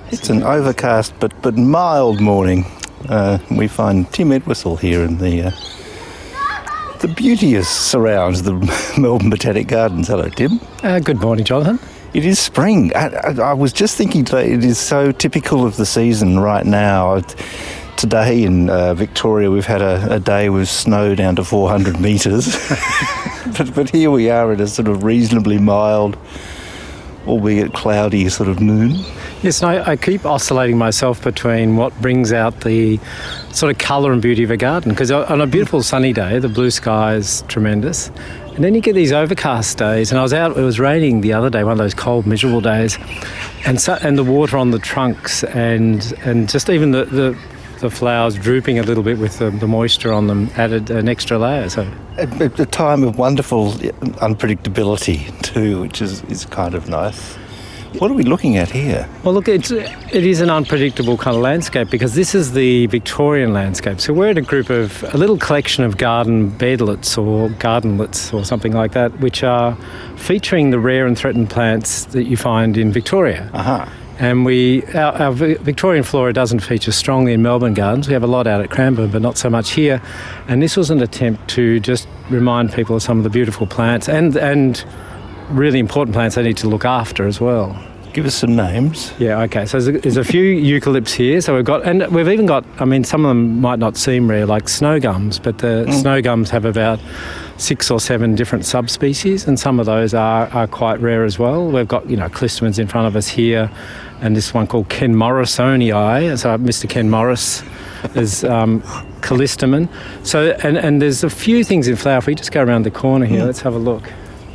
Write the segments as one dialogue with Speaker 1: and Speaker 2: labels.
Speaker 1: It's an overcast but mild morning. We find Tim Edwistle here in the beauteous surrounds the Melbourne Botanic Gardens. Hello, Tim.
Speaker 2: Good morning, Jonathan.
Speaker 1: It is spring. I was just thinking today, it is so typical of the season right now. Today in Victoria, we've had a day with snow down to 400 metres. but here we are at a sort of reasonably mild, albeit cloudy sort of noon.
Speaker 2: Yes, and I keep oscillating myself between what brings out the sort of colour and beauty of a garden, because on a beautiful sunny day, the blue sky is tremendous, and then you get these overcast days, and I was out, it was raining the other day, one of those cold, miserable days, and the water on the trunks and just even the flowers drooping a little bit with the moisture on them added an extra layer. So
Speaker 1: at a time of wonderful unpredictability too, which is kind of nice. What are we looking at here?
Speaker 2: Well, look, it is an unpredictable kind of landscape, because this is the Victorian landscape. So we're in a little collection of garden bedlets or gardenlets or something like that, which are featuring the rare and threatened plants that you find in Victoria.
Speaker 1: Uh-huh.
Speaker 2: And our Victorian flora doesn't feature strongly in Melbourne gardens. We have a lot out at Cranbourne, but not so much here. And this was an attempt to just remind people of some of the beautiful plants and really important plants they need to look after as well.
Speaker 1: Give us some names.
Speaker 2: Yeah, okay. So there's a few eucalypts here. So we've even got, I mean, some of them might not seem rare, like snow gums, but the snow gums have about 6 or 7 different subspecies, and some of those are quite rare as well. We've got, clistamens in front of us here, and this one called Ken Morrisonii. So Mr. Ken Morris is callistamen. So, and there's a few things in flower. If we just go around the corner here, let's have a look.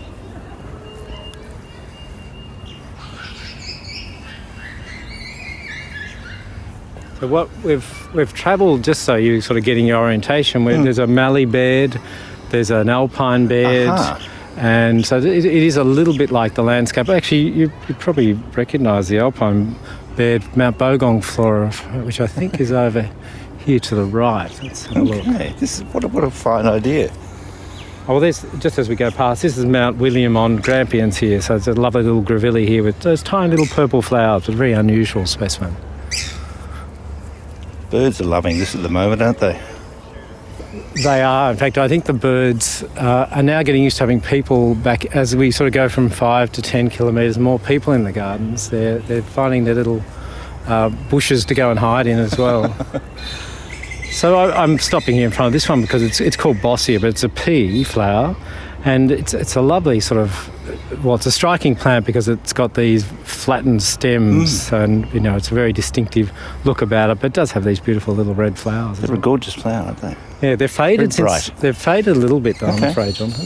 Speaker 2: So what we've travelled, just so you're sort of getting your orientation, there's a mallee bed, there's an alpine bed, and so it is a little bit like the landscape. Actually, you probably recognise the alpine bed, Mount Bogong flora, which I think is over here to the right. Let's have a look.
Speaker 1: Okay, this is what a fine idea.
Speaker 2: Oh, well, there's, just as we go past, this is Mount William on Grampians here, so it's a lovely little grevillea here with those tiny little purple flowers, a very unusual specimen.
Speaker 1: Birds are loving this at the moment, aren't they?
Speaker 2: They are. In fact, I think the birds are now getting used to having people back as we sort of go from 5 to 10 kilometres, more people in the gardens. They're finding their little bushes to go and hide in as well. So I'm stopping here in front of this one because it's called Bossia, but it's a pea flower, and it's a lovely sort of, well, it's a striking plant because it's got these flattened stems and, it's a very distinctive look about it, but it does have these beautiful little red flowers.
Speaker 1: They're a gorgeous flower, aren't they?
Speaker 2: Yeah, they're faded
Speaker 1: bright.
Speaker 2: They've faded a little bit though, I'm afraid, Jonathan.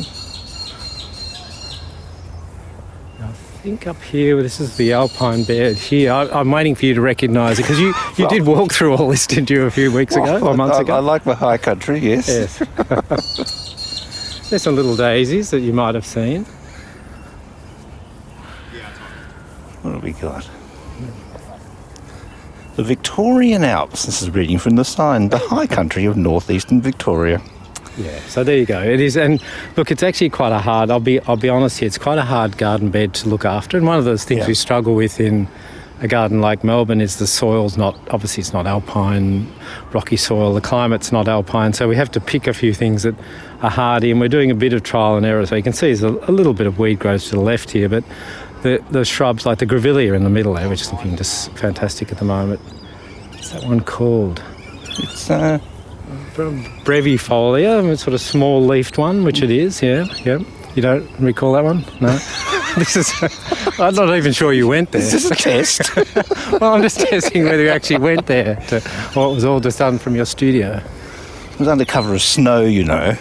Speaker 2: I think up here, this is the alpine bed here. I'm waiting for you to recognise it, because you did walk through all this, didn't you, a few weeks ago or months ago?
Speaker 1: I like my high country, yes.
Speaker 2: Yes. There's some little daisies that you might have seen.
Speaker 1: What have we got? The Victorian Alps. This is reading from the sign. The high country of northeastern Victoria.
Speaker 2: Yeah, so there you go. It is, and look, it's actually quite a hard. I'll be honest here. It's quite a hard garden bed to look after, and one of those things we struggle with in a garden like Melbourne is the soil's not, obviously it's not alpine, rocky soil. The climate's not alpine, so we have to pick a few things that are hardy, and we're doing a bit of trial and error. So you can see there's a little bit of weed growth to the left here, but the shrubs like the grevillea in the middle there, which is looking just fantastic at the moment. What's that one called?
Speaker 1: It's
Speaker 2: brevifolia, a sort of small leafed one, which it is, yeah. You don't recall that one? No? This is... I'm not even sure you went there.
Speaker 1: Is this a test?
Speaker 2: Well, I'm just testing whether you actually went there, or it was all just done from your studio.
Speaker 1: It was under cover of snow,
Speaker 2: Right.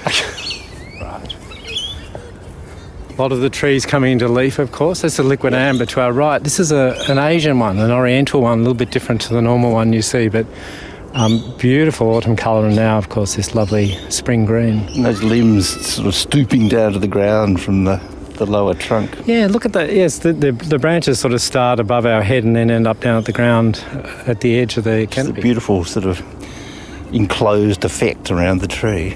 Speaker 2: A lot of the trees coming into leaf, of course. That's a liquid amber to our right. This is an Asian one, an oriental one, a little bit different to the normal one you see, but beautiful autumn colour, and now, of course, this lovely spring green.
Speaker 1: And those limbs sort of stooping down to the ground from the lower trunk.
Speaker 2: Yeah, look at that. Yes, the branches sort of start above our head and then end up down at the ground at the edge of the canopy.
Speaker 1: It's a beautiful sort of enclosed effect around the tree.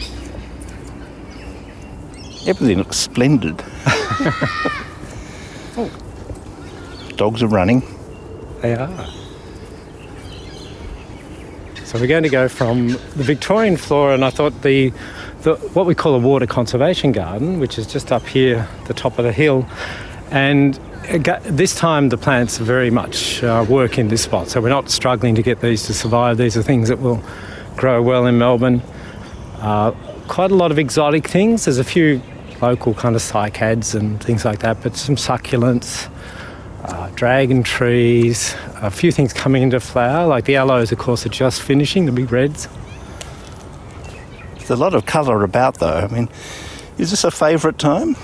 Speaker 1: Everything looks splendid. Dogs are running.
Speaker 2: They are. So we're going to go from the Victorian flora, and I thought the what we call a water conservation garden, which is just up here, the top of the hill, and this time the plants very much work in this spot, so we're not struggling to get these to survive. These are things that will grow well in Melbourne. Quite a lot of exotic things. There's a few local kind of cycads and things like that, but some succulents, dragon trees, a few things coming into flower, like the aloes, of course, are just finishing, the big reds.
Speaker 1: There's a lot of colour about, though. I mean, is this a favourite time?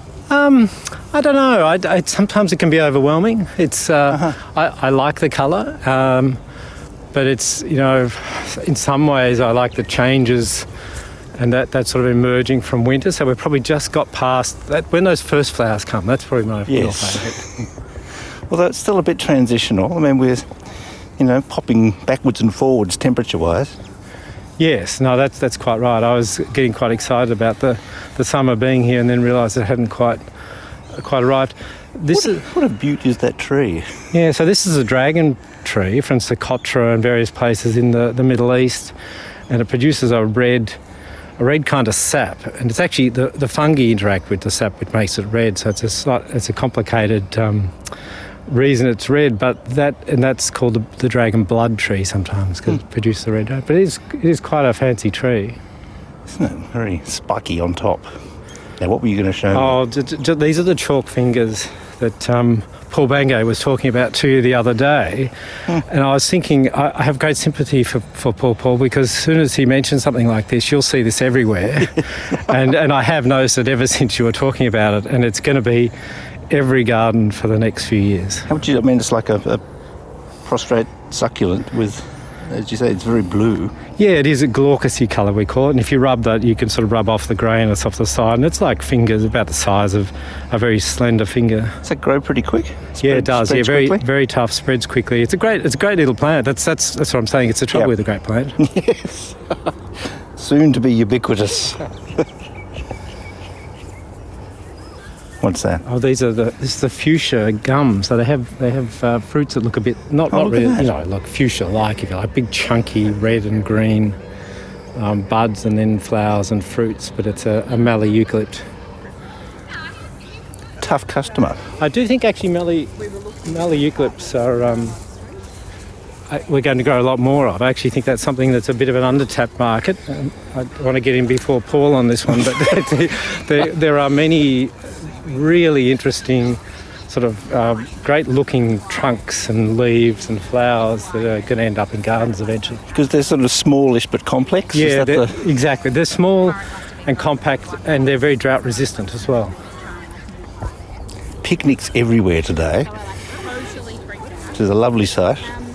Speaker 2: I don't know. Sometimes it can be overwhelming. It's I like the colour, but it's, you know, in some ways I like the changes and that sort of emerging from winter. So we've probably just got past that. When those first flowers come, that's probably my real favourite.
Speaker 1: Although it's still a bit transitional. I mean, we're, you know, popping backwards and forwards temperature-wise.
Speaker 2: Yes, no, that's quite right. I was getting quite excited about the summer being here and then realised it hadn't quite arrived.
Speaker 1: What a beauty is that tree?
Speaker 2: Yeah, so this is a dragon tree from Socotra and various places in the Middle East, and it produces a red kind of sap, and it's actually the fungi interact with the sap which makes it red, so it's a complicated reason it's red, but that's called the dragon blood tree sometimes, because it produces the red. But it is quite a fancy tree.
Speaker 1: Isn't it? Very spiky on top. Now, what were you going to show me?
Speaker 2: Oh, these are the chalk fingers that Paul Bangay was talking about to you the other day. And I was thinking, I have great sympathy for Paul, because as soon as he mentions something like this, you'll see this everywhere. and I have noticed it ever since you were talking about it, and it's going to be every garden for the next few years.
Speaker 1: How would you, I mean, it's like a prostrate succulent with, as you say, it's very blue.
Speaker 2: Yeah, it is a glaucous colour, we call it, and if you rub that, you can sort of rub off the grayness off the side, and it's like fingers, about the size of a very slender finger.
Speaker 1: Does that grow pretty quick?
Speaker 2: Yeah, it does. Yeah, very tough, spreads quickly. It's a great little plant. That's what I'm saying. It's the trouble with a great plant.
Speaker 1: Yes. Soon to be ubiquitous. What's that?
Speaker 2: Oh, this is the fuchsia gum. So they have fruits that look a bit not really, you know, like fuchsia-like, if you like, big chunky red and green buds and then flowers and fruits. But it's a mallee eucalypt.
Speaker 1: Tough customer.
Speaker 2: I do think actually mallee eucalypts are. We're going to grow a lot more of. I actually think that's something that's a bit of an under-tapped market. I want to get in before Paul on this one, but there are many really interesting sort of great-looking trunks and leaves and flowers that are going to end up in gardens eventually.
Speaker 1: Because they're sort of smallish but complex?
Speaker 2: Yeah, exactly. They're small and compact, and they're very drought-resistant as well.
Speaker 1: Picnics everywhere today, which is a lovely sight.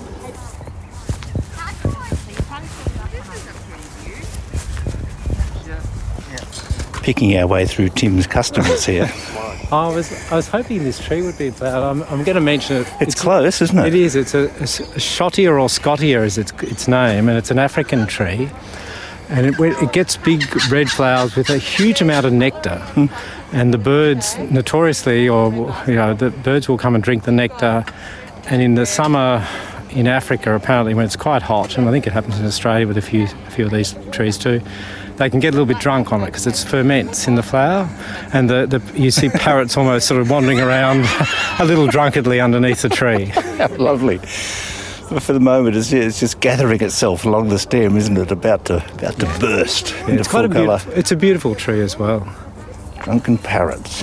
Speaker 1: Picking our way through Tim's customers here.
Speaker 2: I was hoping this tree would be about. I'm going to mention it.
Speaker 1: It's close, isn't it?
Speaker 2: It is. It's a Schottia or Scottia is its name, and it's an African tree. And it gets big red flowers with a huge amount of nectar. And the birds notoriously, the birds will come and drink the nectar. And in the summer in Africa, apparently when it's quite hot, and I think it happens in Australia with a few of these trees too, they can get a little bit drunk on it because it ferments in the flower, and you see parrots almost sort of wandering around a little drunkenly underneath the tree.
Speaker 1: How lovely. But for the moment, it's just gathering itself along the stem, isn't it? About to burst into full colour.
Speaker 2: It's a beautiful tree as well.
Speaker 1: Drunken parrots.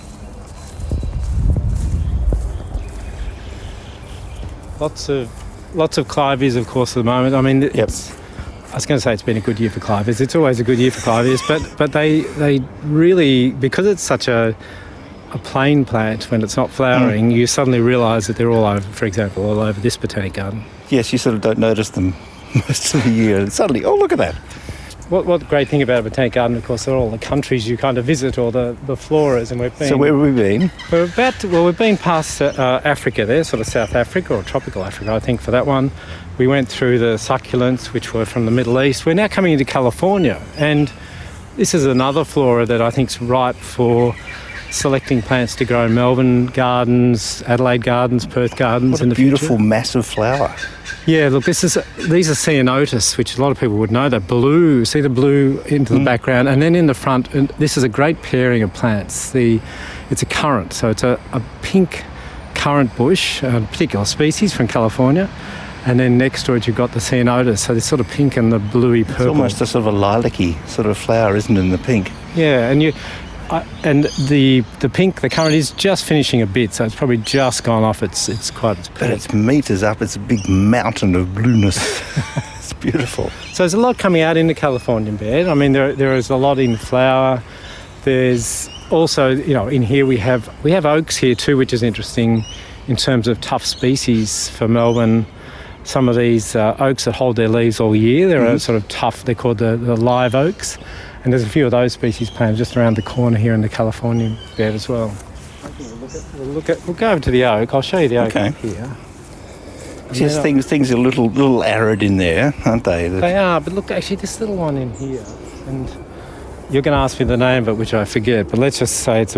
Speaker 2: Lots of clivias, of course, at the moment. I mean, I was going to say it's been a good year for clivias. It's always a good year for clivias, but they really, because it's such a plain plant when it's not flowering, you suddenly realise that they're all over, for example, all over this botanic garden.
Speaker 1: Yes, you sort of don't notice them most of the year, and suddenly, oh, look at that.
Speaker 2: What the great thing about a botanic garden, of course, are all the countries you kind of visit, or the floras, and we've been...
Speaker 1: So where have we been?
Speaker 2: We've been past Africa there, sort of South Africa, or tropical Africa, I think, for that one. We went through the succulents, which were from the Middle East. We're now coming into California, and this is another flora that I think is ripe for selecting plants to grow in Melbourne gardens, Adelaide gardens, Perth gardens.
Speaker 1: What
Speaker 2: in
Speaker 1: a
Speaker 2: the
Speaker 1: beautiful,
Speaker 2: future.
Speaker 1: massive flower.
Speaker 2: Yeah, look, these are ceanothus, which a lot of people would know. The blue, see the blue into the background, and then in the front, and this is a great pairing of plants. It's a currant, so it's a pink currant bush, a particular species from California, and then next to it you've got the ceanothus, so this sort of pink and the bluey purple.
Speaker 1: It's almost a sort of a lilac-y sort of flower, isn't it, in the pink?
Speaker 2: Yeah, and the pink, the currant is just finishing a bit, so it's probably just gone off its
Speaker 1: But
Speaker 2: peak.
Speaker 1: its meters up. It's a big mountain of blueness. It's beautiful.
Speaker 2: So there's a lot coming out in the Californian bed. I mean, there is a lot in flower. There's also, in here we have oaks here too, which is interesting in terms of tough species for Melbourne. Some of these oaks that hold their leaves all year, they're sort of tough. They're called the live oaks. And there's a few of those species planted just around the corner here in the Californian bed as well. We'll go over to the oak. I'll show you the oak
Speaker 1: Okay.
Speaker 2: up here.
Speaker 1: Just things are a little arid in there, aren't they?
Speaker 2: They are, but look, actually this little one in here, and you're going to ask me the name of it, which I forget, but let's just say it's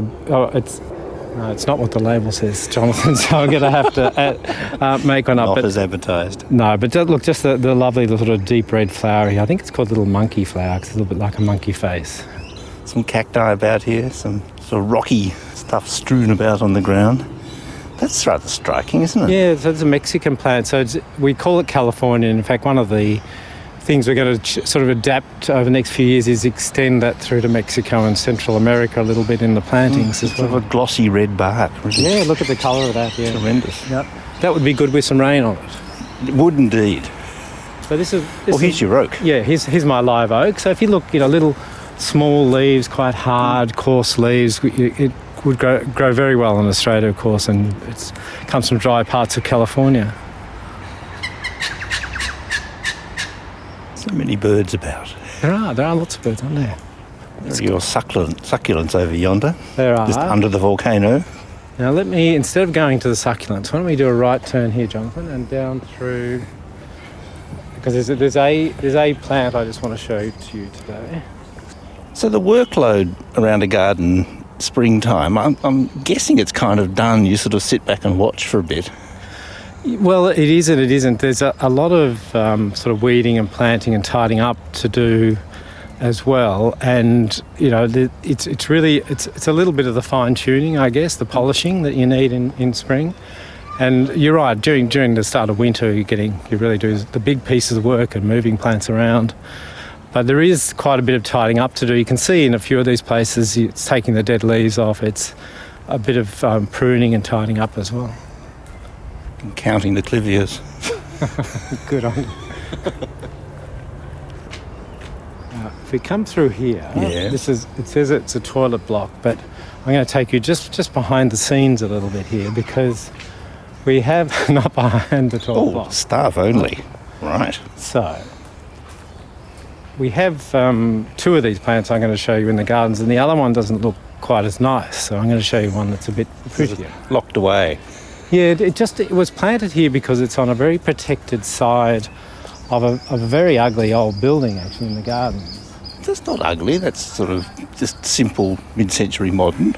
Speaker 2: not what the label says, Jonathan, so I'm going to have to make one up.
Speaker 1: Not as advertised.
Speaker 2: No, but look, just the lovely sort of deep red flower here. I think it's called little monkey flower because it's a little bit like a monkey face.
Speaker 1: Some cacti about here, some sort of rocky stuff strewn about on the ground. That's rather striking, isn't it?
Speaker 2: Yeah, so it's a Mexican plant. So we call it Californian. In fact, one of the things we're going to sort of adapt over the next few years is extend that through to Mexico and Central America a little bit in the plantings as
Speaker 1: Sort
Speaker 2: well.
Speaker 1: of a glossy red bark. Really
Speaker 2: Yeah, look at the colour of that, yeah.
Speaker 1: tremendous.
Speaker 2: Yep. That would be good with some rain on it.
Speaker 1: It would indeed.
Speaker 2: So this is...
Speaker 1: Here's your oak.
Speaker 2: Yeah, here's my live oak. So if you look, little small leaves, quite hard, coarse leaves, it would grow very well in Australia, of course, and it comes from dry parts of California.
Speaker 1: So many birds about.
Speaker 2: There are lots of birds, aren't there?
Speaker 1: There are your succulents over yonder,
Speaker 2: There are.
Speaker 1: just under the volcano.
Speaker 2: Now let me, instead of going to the succulents, why don't we do a right turn here, Jonathan, and down through, because there's a plant I just want to show to you today.
Speaker 1: So the workload around a garden springtime, I'm guessing it's kind of done. You sort of sit back and watch for a bit.
Speaker 2: Well, it is and it isn't. There's a lot of sort of weeding and planting and tidying up to do as well, and it's really a little bit of the fine tuning, I guess, the polishing that you need in spring. And you're right, during the start of winter you really do the big pieces of work and moving plants around. But there is quite a bit of tidying up to do. You can see in a few of these places it's taking the dead leaves off. It's a bit of pruning and tidying up as well.
Speaker 1: And counting the clivias.
Speaker 2: Good on you. If we come through here,
Speaker 1: Yeah.
Speaker 2: it says it's a toilet block, but I'm going to take you just behind the scenes a little bit here because we have, not behind the toilet block.
Speaker 1: Staff only. Right.
Speaker 2: So, we have two of these plants I'm going to show you in the gardens, and the other one doesn't look quite as nice, so I'm going to show you one that's a bit prettier.
Speaker 1: Locked away.
Speaker 2: Yeah, it was planted here because it's on a very protected side of a very ugly old building, actually, in the garden.
Speaker 1: That's not ugly. That's sort of just simple mid-century modern.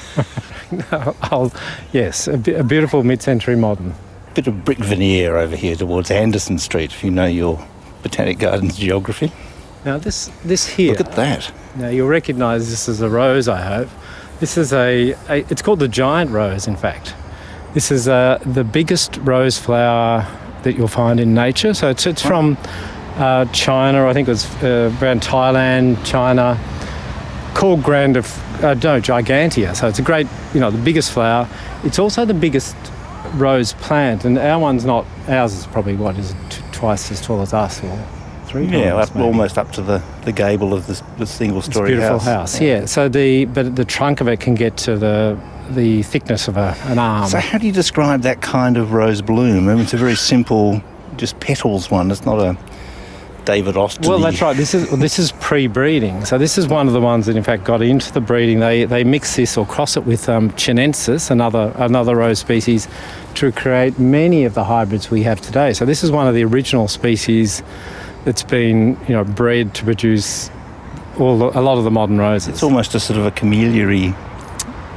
Speaker 2: Yes, a beautiful mid-century modern.
Speaker 1: Bit of brick veneer over here towards Anderson Street, if you know your Botanic Gardens geography.
Speaker 2: Now this here.
Speaker 1: Look at that.
Speaker 2: Now you'll recognise this as a rose, I hope. This is it's called the giant rose, in fact. This is the biggest rose flower that you'll find in nature. So it's from China, I think it was around Thailand, China, called Gigantea. So it's a great, the biggest flower. It's also the biggest rose plant, and ours is probably twice as tall as us, or three times.
Speaker 1: Yeah,
Speaker 2: maybe.
Speaker 1: almost up to the gable of the single-storey
Speaker 2: It's a beautiful house. Yeah. So the trunk of it can get to the thickness of an arm.
Speaker 1: So how do you describe that kind of rose bloom? I mean, it's a very simple, just petals one. It's not a David Austin.
Speaker 2: Well, that's right. This is pre-breeding. So this is one of the ones that in fact got into the breeding. They mix this or cross it with chinensis, another rose species, to create many of the hybrids we have today. So this is one of the original species that's been bred to produce a lot of the modern roses.
Speaker 1: It's almost a sort of a camellia-y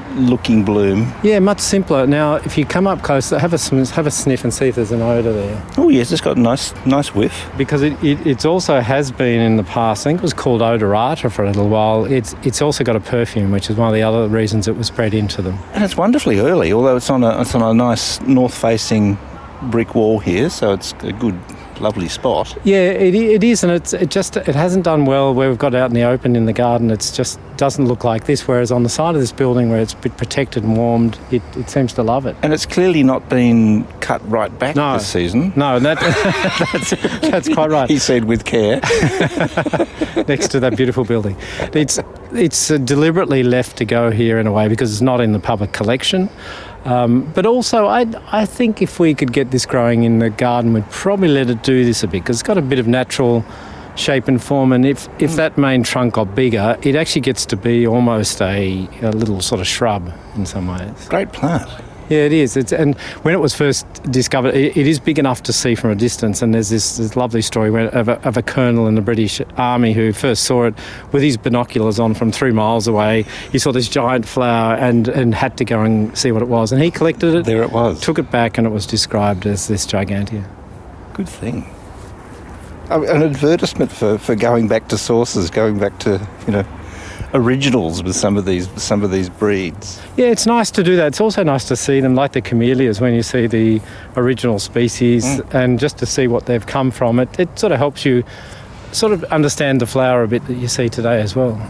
Speaker 1: looking bloom.
Speaker 2: Yeah, much simpler. Now, if you come up close, have a sniff and see if there's an odour there.
Speaker 1: Oh yes, it's got a nice whiff.
Speaker 2: Because it also has been in the past, I think it was called odorata for a little while. It's also got a perfume, which is one of the other reasons it was bred into them.
Speaker 1: And it's wonderfully early, although it's on a nice north-facing brick wall here, so it's a good, lovely spot.
Speaker 2: Yeah, it is, and it hasn't done well where we've got it out in the open in the garden. It just doesn't look like this, whereas on the side of this building where it's a bit protected and warmed, it seems to love it.
Speaker 1: And it's clearly not been cut right back this season.
Speaker 2: No, that's quite right.
Speaker 1: He said with care.
Speaker 2: Next to that beautiful building. It's deliberately left to go here in a way because it's not in the public collection. But also, I think if we could get this growing in the garden, we'd probably let it do this a bit because it's got a bit of natural shape and form, and if that main trunk got bigger, it actually gets to be almost a little sort of shrub in some ways.
Speaker 1: Great plant.
Speaker 2: Yeah, it is. And when it was first discovered, it is big enough to see from a distance. And there's this lovely story of a colonel in the British Army who first saw it with his binoculars on from 3 miles away. He saw this giant flower and had to go and see what it was. And he collected it.
Speaker 1: There it was.
Speaker 2: Took it back, and it was described as this gigantea.
Speaker 1: Good thing. An advertisement for going back to sources, going back to originals with some of these breeds.
Speaker 2: Yeah, it's nice to do that. It's also nice to see them, like the camellias, when you see the original species and just to see what they've come from. It sort of helps you sort of understand the flower a bit that you see today as well.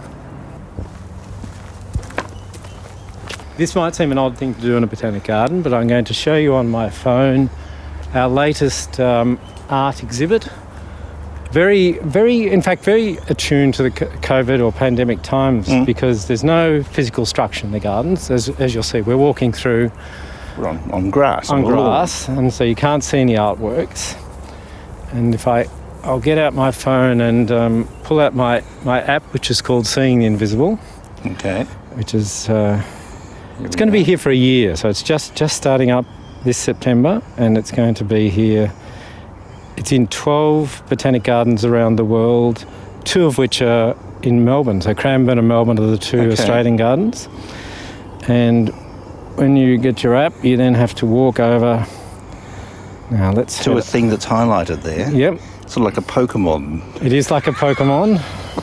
Speaker 2: This might seem an odd thing to do in a botanic garden, but I'm going to show you on my phone our latest art exhibit. Very attuned to the COVID or pandemic times because there's no physical structure in the gardens. As you'll see, we're walking through...
Speaker 1: We're on grass.
Speaker 2: On grass, and so you can't see any artworks. And if I'll get out my phone and pull out my app, which is called Seeing the Invisible.
Speaker 1: Okay.
Speaker 2: Which is... it's going to be here for a year, so it's just starting up this September, and it's going to be here... It's in 12 botanic gardens around the world, 2 of which are in Melbourne. So Cranbourne and Melbourne are the 2 Australian gardens. And when you get your app, you then have to walk over. Now let's
Speaker 1: to a thing that's highlighted there.
Speaker 2: Yep.
Speaker 1: Sort of like a Pokemon.
Speaker 2: It is like a Pokemon.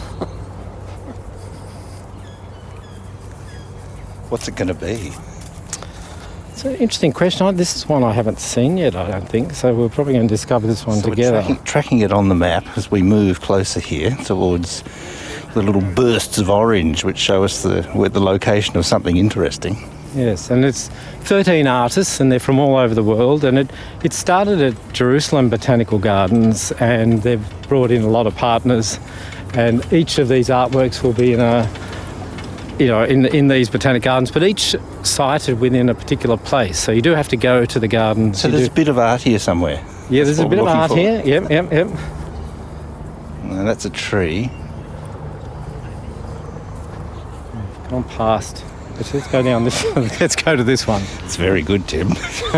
Speaker 1: What's it going to be?
Speaker 2: It's an interesting question. This is one I haven't seen yet, I don't think, so we're probably going to discover this one together.
Speaker 1: We're tracking it on the map as we move closer here towards the little bursts of orange which show us the location of something interesting.
Speaker 2: Yes, and it's 13 artists, and they're from all over the world, and it started at Jerusalem Botanical Gardens, and they've brought in a lot of partners, and each of these artworks will be in these botanic gardens, but each sited within a particular place. So you do have to go to the garden.
Speaker 1: So there's a bit of art here somewhere.
Speaker 2: Yeah, there's a bit of art here. Yep.
Speaker 1: No, that's a tree.
Speaker 2: Gone past. Let's go down this. Let's go to this one.
Speaker 1: It's very good, Tim.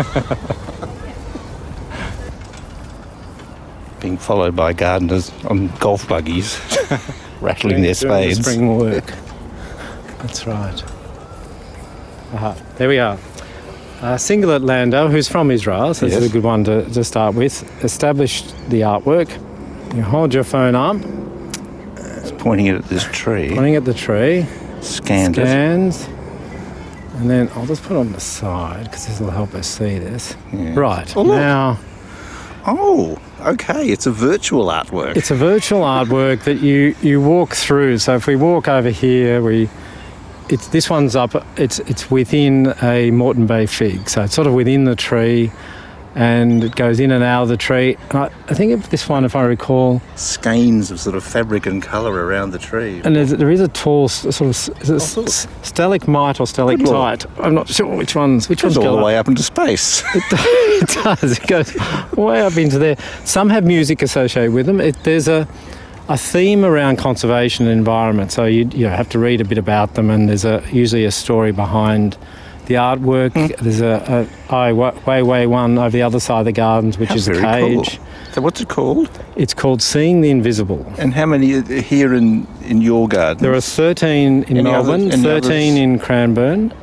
Speaker 1: Being followed by gardeners on golf buggies, rattling their spades.
Speaker 2: The spring work. That's right. There we are. Singlet Landau, who's from Israel, so this is a good one to start with, established the artwork. You hold your phone up.
Speaker 1: It's pointing it at this tree.
Speaker 2: Pointing at the tree.
Speaker 1: Scans.
Speaker 2: And then I'll just put it on the side because this will help us see this.
Speaker 1: Yeah.
Speaker 2: Right.
Speaker 1: Oh,
Speaker 2: now...
Speaker 1: Oh, okay. It's a virtual artwork.
Speaker 2: It's a virtual artwork that you walk through. So if we walk over here, this one's up. It's within a Moreton Bay fig, so it's sort of within the tree, and it goes in and out of the tree. And I think of this one, if I recall,
Speaker 1: skeins of sort of fabric and colour around the tree.
Speaker 2: And there is a tall sort of stalagmite or stalactite. I'm not sure which one's
Speaker 1: all the way up into space.
Speaker 2: It does. It goes way up into there. Some have music associated with them. There's a theme around conservation and environment, so you have to read a bit about them, and there's usually a story behind the artwork. There's a way one over the other side of the gardens, which is a cage.
Speaker 1: Cool. So what's it called?
Speaker 2: It's called Seeing the Invisible.
Speaker 1: And how many are here in your garden?
Speaker 2: There are 13 in Melbourne, 13 in Cranbourne,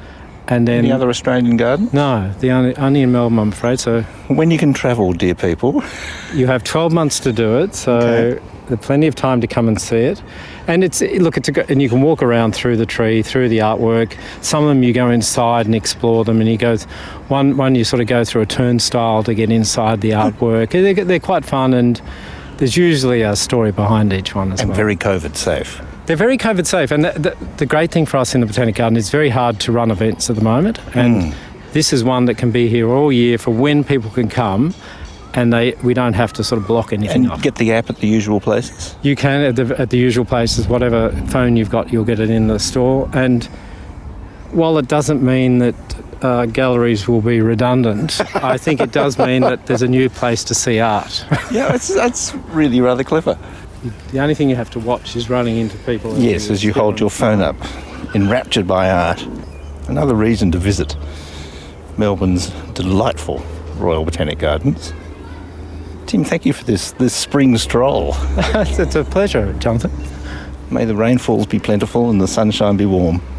Speaker 2: And then
Speaker 1: Any other Australian garden?
Speaker 2: no, the only in Melbourne, I'm afraid. So
Speaker 1: When you can travel, dear people.
Speaker 2: you have 12 months to do it. So
Speaker 1: Okay.
Speaker 2: there's plenty of time to come and see it. And and you can walk around through the tree, through the artwork. Some of them you go inside and explore them, and you go one you sort of go through a turnstile to get inside the artwork. They're quite fun, and there's usually a story behind each one as
Speaker 1: And
Speaker 2: well.
Speaker 1: very COVID safe.
Speaker 2: They're very COVID safe, and the great thing for us in the Botanic Garden is it's very hard to run events at the moment, and this is one that can be here all year for when people can come, and we don't have to sort of block anything
Speaker 1: And
Speaker 2: off.
Speaker 1: get the app at the usual places.
Speaker 2: You can at the usual places, whatever phone you've got, you'll get it in the store. And while it doesn't mean that galleries will be redundant, I think it does mean that there's a new place to see art.
Speaker 1: Yeah, that's really rather clever.
Speaker 2: The only thing you have to watch is running into people.
Speaker 1: Yes, as you hold your phone up, enraptured by art. Another reason to visit Melbourne's delightful Royal Botanic Gardens. Tim, thank you for this spring stroll.
Speaker 2: It's a pleasure, Jonathan.
Speaker 1: May the rainfalls be plentiful and the sunshine be warm.